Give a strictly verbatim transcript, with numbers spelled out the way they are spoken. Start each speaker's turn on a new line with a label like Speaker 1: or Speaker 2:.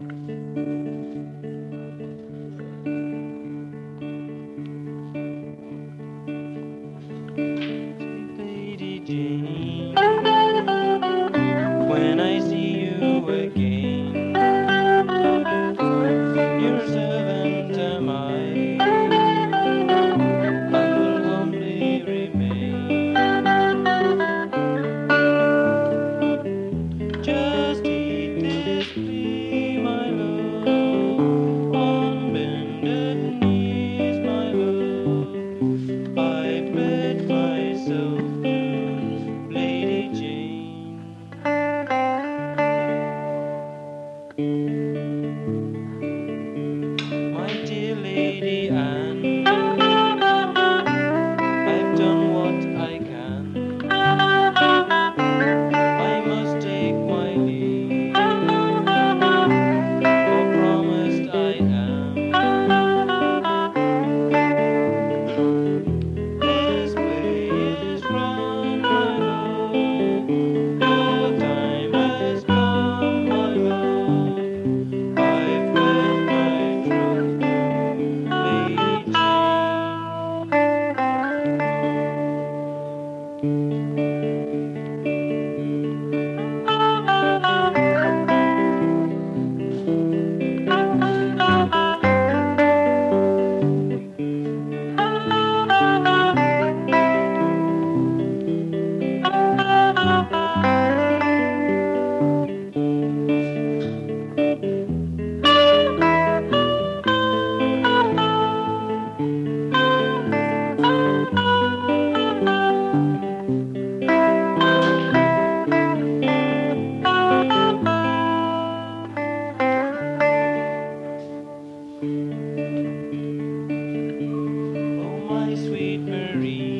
Speaker 1: Lady Jane, when I see you again, your servant am I, and will humbly remain. Just eat this plea, my love, on bended knees, my love. I pledge myself to Lady Jane. My dear Lady Anne, I've done what I can. I must take my leave, for promised I am. This way is run, my love. Your time has come, my love. I've pledged my troth to Lady Oh, my sweet Marie,